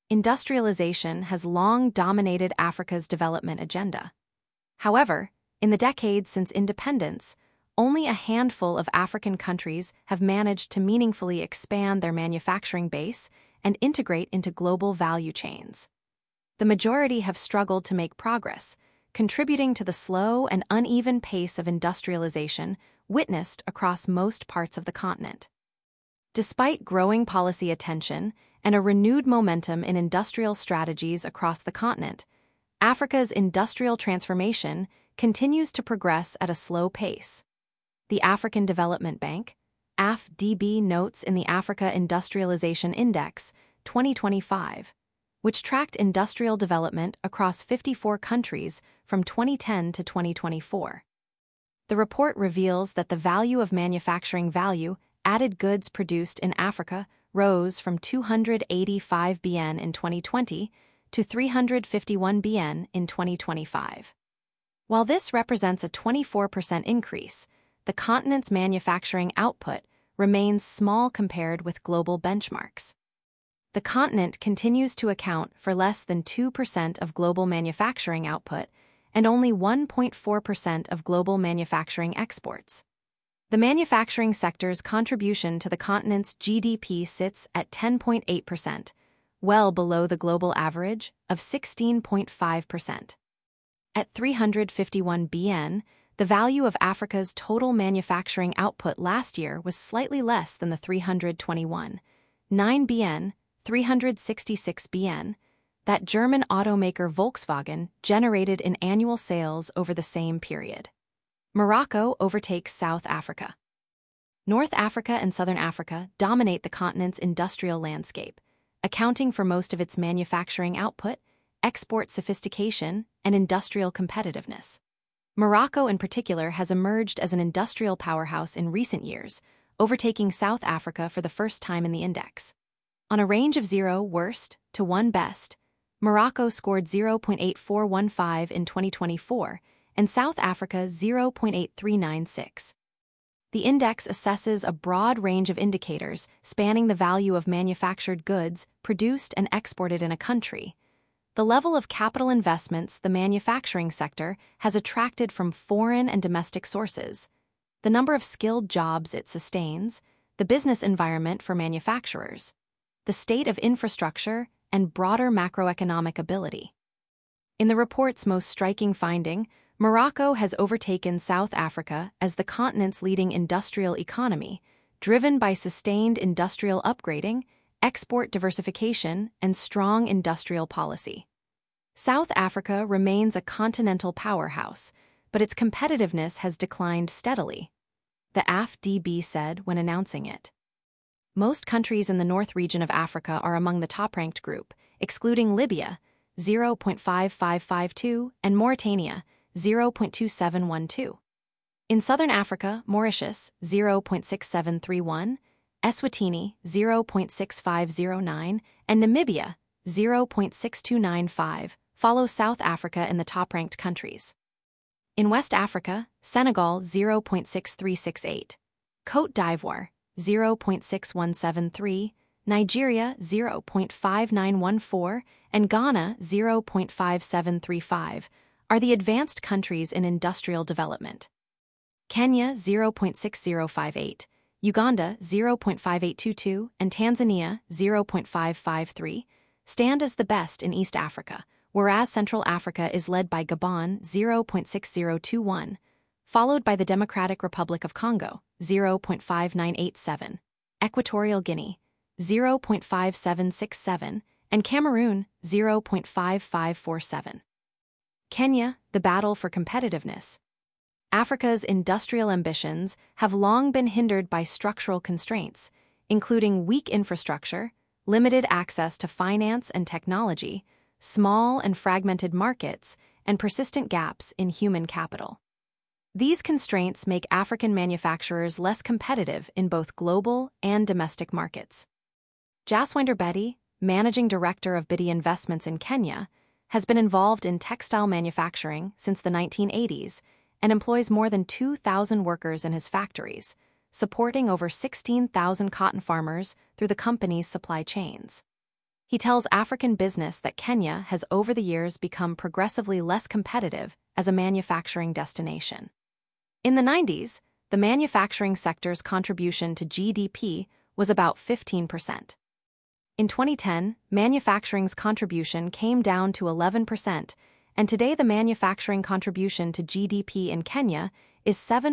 Industrialization has long dominated Africa's development agenda. However, in the decades since independence, only a handful of African countries have managed to meaningfully expand their manufacturing base and integrate into global value chains. The majority have struggled to make progress, contributing to the slow and uneven pace of industrialization witnessed across most parts of the continent. Despite growing policy attention and a renewed momentum in industrial strategies across the continent, Africa's industrial transformation continues to progress at a slow pace. The African Development Bank, AFDB, notes in the Africa Industrialization Index 2025, which tracked industrial development across 54 countries from 2010 to 2024. The report reveals that the value of manufacturing value-added goods produced in Africa rose from 285 BN in 2020 to 351 BN in 2025. While this represents a 24% increase, the continent's manufacturing output remains small compared with global benchmarks. The continent continues to account for less than 2% of global manufacturing output and only 1.4% of global manufacturing exports. The manufacturing sector's contribution to the continent's GDP sits at 10.8%, well below the global average of 16.5%. At 351 BN, the value of Africa's total manufacturing output last year was slightly less than the 321.9 BN, 366 BN, that German automaker Volkswagen generated in annual sales over the same period. Morocco overtakes South Africa. North Africa and Southern Africa dominate the continent's industrial landscape, accounting for most of its manufacturing output, export sophistication, and industrial competitiveness. Morocco in particular has emerged as an industrial powerhouse in recent years, overtaking South Africa for the first time in the index. On a range of 0 worst to 1 best, Morocco scored 0.8415 in 2024 and South Africa 0.8396. The index assesses a broad range of indicators spanning the value of manufactured goods produced and exported in a country, the level of capital investments the manufacturing sector has attracted from foreign and domestic sources, the number of skilled jobs it sustains, the business environment for manufacturers, the state of infrastructure, and broader macroeconomic ability. In the report's most striking finding, Morocco has overtaken South Africa as the continent's leading industrial economy, driven by sustained industrial upgrading, export diversification, and strong industrial policy. South Africa remains a continental powerhouse, but its competitiveness has declined steadily, the AFDB said when announcing it. Most countries in the North region of Africa are among the top-ranked group, excluding Libya, 0.5552, and Mauritania, 0.2712. In Southern Africa, Mauritius, 0.6731, Eswatini, 0.6509, and Namibia, 0.6295, follow South Africa in the top-ranked countries. In West Africa, Senegal, 0.6368, Côte d'Ivoire, 0.6173, Nigeria, 0.5914, and Ghana, 0.5735, are the advanced countries in industrial development. Kenya, 0.6058, Uganda, 0.5822, and Tanzania, 0.553, stand as the best in East Africa, whereas Central Africa is led by Gabon, 0.6021, followed by the Democratic Republic of Congo, 0.5987, Equatorial Guinea, 0.5767, and Cameroon, 0.5547. Kenya, the battle for competitiveness. Africa's industrial ambitions have long been hindered by structural constraints, including weak infrastructure, limited access to finance and technology, small and fragmented markets, and persistent gaps in human capital. These constraints make African manufacturers less competitive in both global and domestic markets. Jaswinder Bedi, managing director of Bidi Investments in Kenya, has been involved in textile manufacturing since the 1980s and employs more than 2,000 workers in his factories, supporting over 16,000 cotton farmers through the company's supply chains. He tells African Business that Kenya has over the years become progressively less competitive as a manufacturing destination. In the 90s, the manufacturing sector's contribution to GDP was about 15%. In 2010, manufacturing's contribution came down to 11%, and today the manufacturing contribution to GDP in Kenya is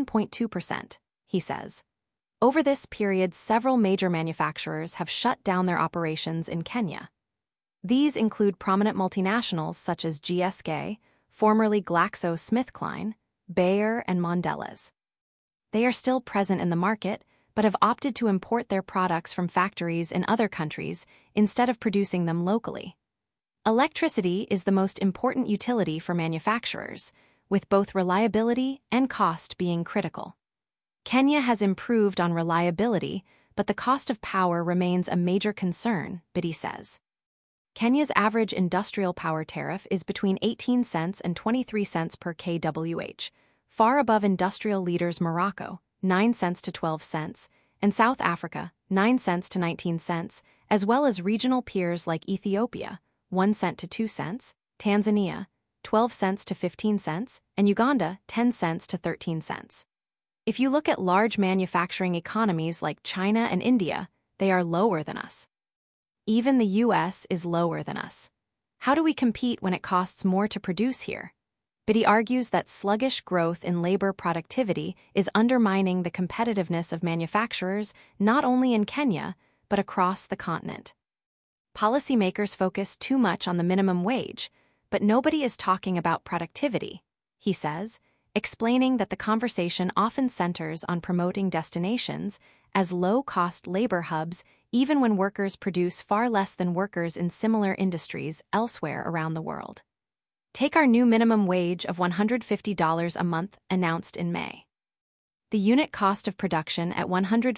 7.2%, he says. Over this period, several major manufacturers have shut down their operations in Kenya. These include prominent multinationals such as GSK, formerly GlaxoSmithKline, Bayer, and Mondelez. They are still present in the market, but have opted to import their products from factories in other countries instead of producing them locally. Electricity is the most important utility for manufacturers, with both reliability and cost being critical. Kenya has improved on reliability, but the cost of power remains a major concern, Biddy says. Kenya's average industrial power tariff is between 18 cents and 23 cents per kWh, far above industrial leaders Morocco, 9 cents to 12 cents, and South Africa, 9 cents to 19 cents, as well as regional peers like Ethiopia, 1 cent to 2 cents, Tanzania, 12 cents to 15 cents, and Uganda, 10 cents to 13 cents. If you look at large manufacturing economies like China and India, they are lower than us. Even the US is lower than us. How do we compete when it costs more to produce here? But he argues that sluggish growth in labor productivity is undermining the competitiveness of manufacturers not only in Kenya, but across the continent. Policymakers focus too much on the minimum wage, but nobody is talking about productivity, he says, explaining that the conversation often centers on promoting destinations as low-cost labor hubs even when workers produce far less than workers in similar industries elsewhere around the world. Take our new minimum wage of $150 a month announced in May. The unit cost of production at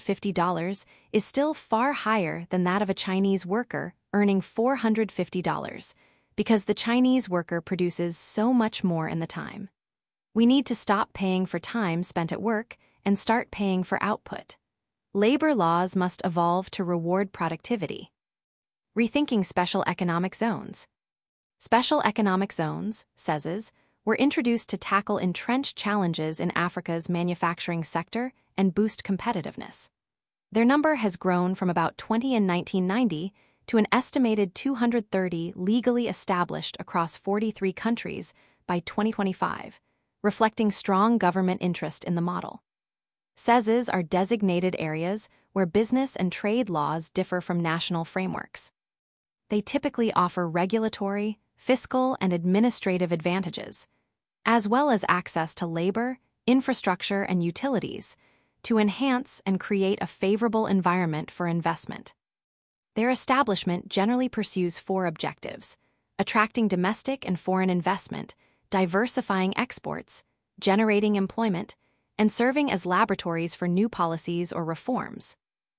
$150 is still far higher than that of a Chinese worker earning $450 because the Chinese worker produces so much more in the time. We need to stop paying for time spent at work and start paying for output. Labor laws must evolve to reward productivity. Rethinking special economic zones. Special economic zones, SEZs, were introduced to tackle entrenched challenges in Africa's manufacturing sector and boost competitiveness. Their number has grown from about 20 in 1990 to an estimated 230 legally established across 43 countries by 2025, reflecting strong government interest in the model. SEZs are designated areas where business and trade laws differ from national frameworks. They typically offer regulatory, fiscal, and administrative advantages, as well as access to labor, infrastructure, and utilities to enhance and create a favorable environment for investment. Their establishment generally pursues 4 objectives: attracting domestic and foreign investment, diversifying exports, generating employment, and serving as laboratories for new policies or reforms.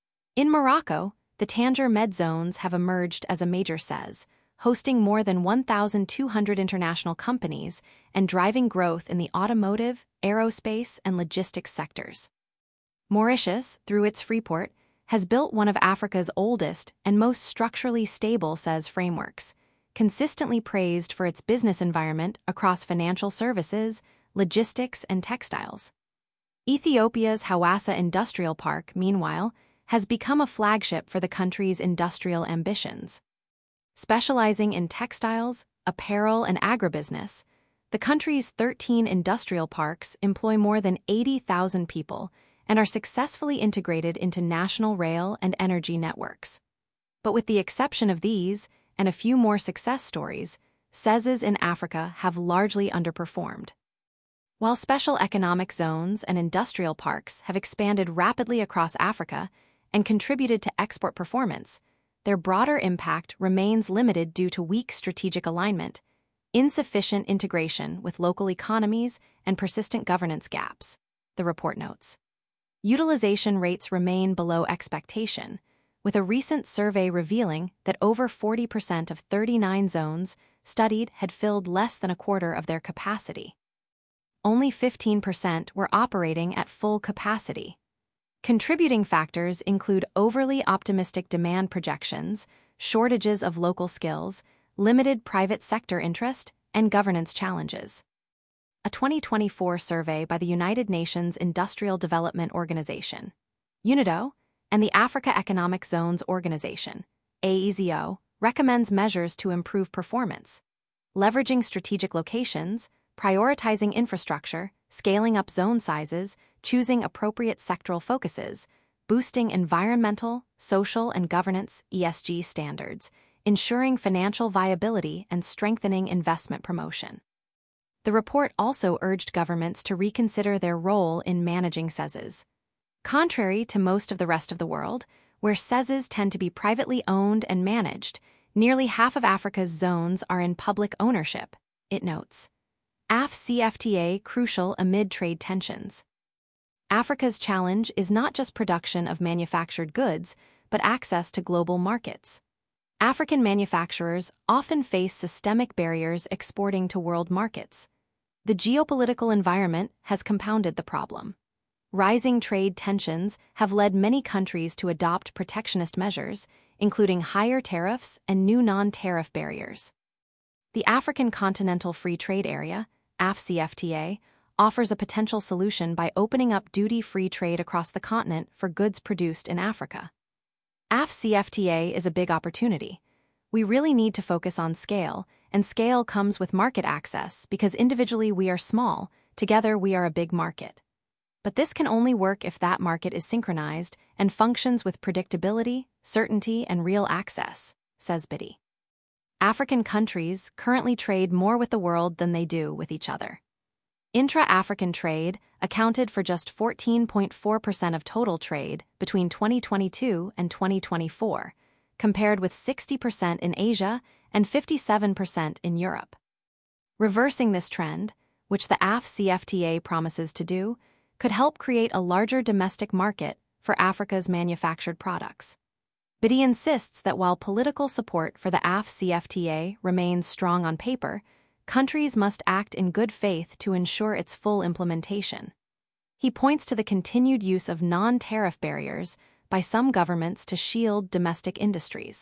In Morocco, the Tanger Med Zones have emerged as a major SEZ, hosting more than 1,200 international companies and driving growth in the automotive, aerospace, and logistics sectors. Mauritius, through its Freeport, has built one of Africa's oldest and most structurally stable SEZ frameworks, consistently praised for its business environment across financial services, logistics, and textiles. Ethiopia's Hawassa Industrial Park, meanwhile, has become a flagship for the country's industrial ambitions. Specializing in textiles, apparel, and agribusiness, the country's 13 industrial parks employ more than 80,000 people and are successfully integrated into national rail and energy networks. But with the exception of these and a few more success stories, SEZs in Africa have largely underperformed. While special economic zones and industrial parks have expanded rapidly across Africa and contributed to export performance, their broader impact remains limited due to weak strategic alignment, insufficient integration with local economies, and persistent governance gaps, the report notes. Utilization rates remain below expectation, with a recent survey revealing that over 40% of 39 zones studied had filled less than a quarter of their capacity. Only 15% were operating at full capacity. Contributing factors include overly optimistic demand projections, shortages of local skills, limited private sector interest, and governance challenges. A 2024 survey by the United Nations Industrial Development Organization, UNIDO, and the Africa Economic Zones Organization, AEZO, recommends measures to improve performance, leveraging strategic locations, prioritizing infrastructure, scaling up zone sizes, choosing appropriate sectoral focuses, boosting environmental, social, and governance (ESG) standards, ensuring financial viability, and strengthening investment promotion. The report also urged governments to reconsider their role in managing SEZs. Contrary to most of the rest of the world, where SEZs tend to be privately owned and managed, nearly half of Africa's zones are in public ownership, it notes. AfCFTA crucial amid trade tensions. Africa's challenge is not just production of manufactured goods, but access to global markets. African manufacturers often face systemic barriers exporting to world markets. The geopolitical environment has compounded the problem. Rising trade tensions have led many countries to adopt protectionist measures, including higher tariffs and new non-tariff barriers. The African Continental Free Trade Area, AfCFTA, offers a potential solution by opening up duty-free trade across the continent for goods produced in Africa. AfCFTA is a big opportunity. We really need to focus on scale, and scale comes with market access because individually we are small, together we are a big market. But this can only work if that market is synchronized and functions with predictability, certainty, and real access, says Biddy. African countries currently trade more with the world than they do with each other. Intra-African trade accounted for just 14.4% of total trade between 2022 and 2024, compared with 60% in Asia and 57% in Europe. Reversing this trend, which the AfCFTA promises to do, could help create a larger domestic market for Africa's manufactured products. Biddy insists that while political support for the AfCFTA remains strong on paper, countries must act in good faith to ensure its full implementation. He points to the continued use of non-tariff barriers by some governments to shield domestic industries.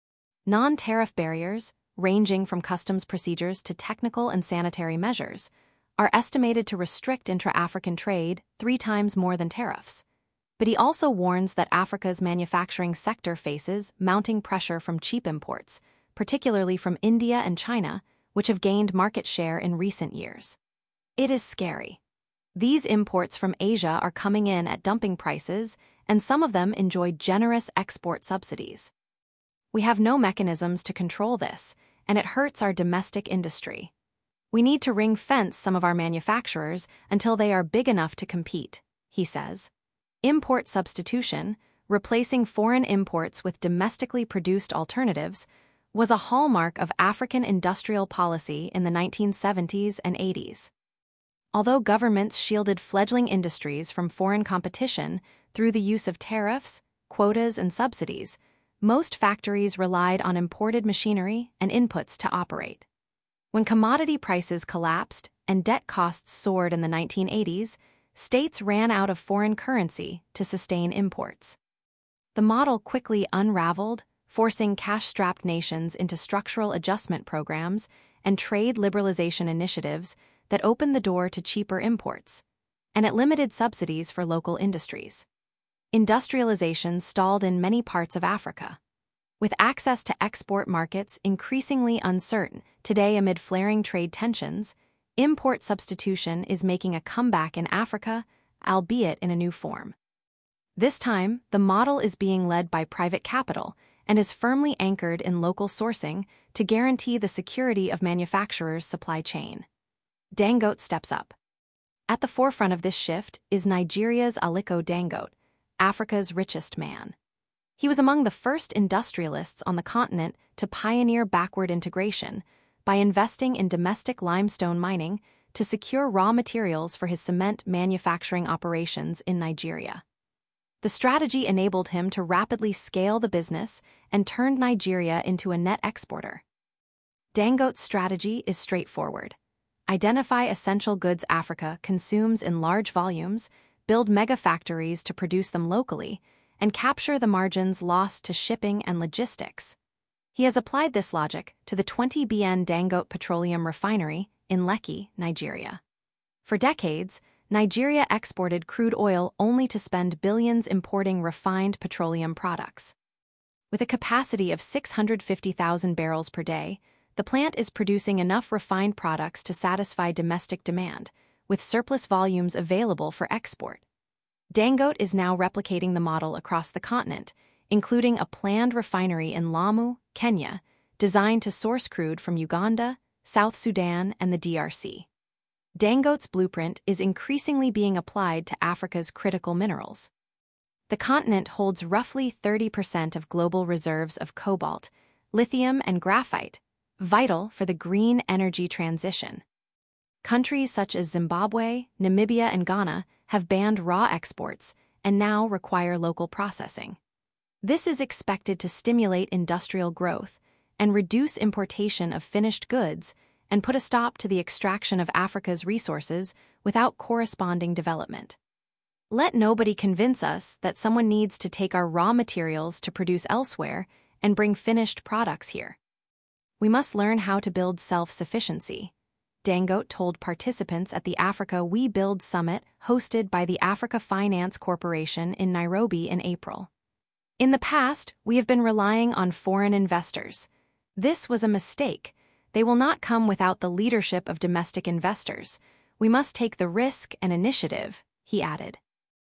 Non-tariff barriers, ranging from customs procedures to technical and sanitary measures, are estimated to restrict intra-African trade 3 times more than tariffs. But he also warns that Africa's manufacturing sector faces mounting pressure from cheap imports, particularly from India and China, which have gained market share in recent years. It is scary. These imports from Asia are coming in at dumping prices, and some of them enjoy generous export subsidies. We have no mechanisms to control this, and it hurts our domestic industry. We need to ring-fence some of our manufacturers until they are big enough to compete, he says. Import substitution, replacing foreign imports with domestically produced alternatives, was a hallmark of African industrial policy in the 1970s and 80s. Although governments shielded fledgling industries from foreign competition through the use of tariffs, quotas, and subsidies, most factories relied on imported machinery and inputs to operate. When commodity prices collapsed and debt costs soared in the 1980s, states ran out of foreign currency to sustain imports. The model quickly unraveled, forcing cash-strapped nations into structural adjustment programs and trade liberalization initiatives that opened the door to cheaper imports, and it limited subsidies for local industries. Industrialization stalled in many parts of Africa. With access to export markets increasingly uncertain today amid flaring trade tensions, import substitution is making a comeback in Africa, albeit in a new form. This time, the model is being led by private capital and is firmly anchored in local sourcing to guarantee the security of manufacturers' supply chain. Dangote steps up. At the forefront of this shift is Nigeria's Aliko Dangote, Africa's richest man. He was among the first industrialists on the continent to pioneer backward integration by investing in domestic limestone mining to secure raw materials for his cement manufacturing operations in Nigeria. The strategy enabled him to rapidly scale the business and turned Nigeria into a net exporter. Dangote's strategy is straightforward. Identify essential goods Africa consumes in large volumes, build mega-factories to produce them locally, and capture the margins lost to shipping and logistics. He has applied this logic to the 20 BN Dangote Petroleum Refinery in Lekki, Nigeria. For decades, Nigeria exported crude oil only to spend billions importing refined petroleum products. With a capacity of 650,000 barrels per day, the plant is producing enough refined products to satisfy domestic demand, with surplus volumes available for export. Dangote is now replicating the model across the continent, including a planned refinery in Lamu, Kenya, designed to source crude from Uganda, South Sudan, and the DRC. Dangote's blueprint is increasingly being applied to Africa's critical minerals. The continent holds roughly 30% of global reserves of cobalt, lithium, and graphite, vital for the green energy transition. Countries such as Zimbabwe, Namibia, and Ghana have banned raw exports and now require local processing. This is expected to stimulate industrial growth and reduce importation of finished goods and put a stop to the extraction of Africa's resources without corresponding development. Let nobody convince us that someone needs to take our raw materials to produce elsewhere and bring finished products here. We must learn how to build self-sufficiency, Dangote told participants at the Africa We Build Summit hosted by the Africa Finance Corporation in Nairobi in April. In the past, we have been relying on foreign investors. This was a mistake. They will not come without the leadership of domestic investors. We must take the risk and initiative, he added.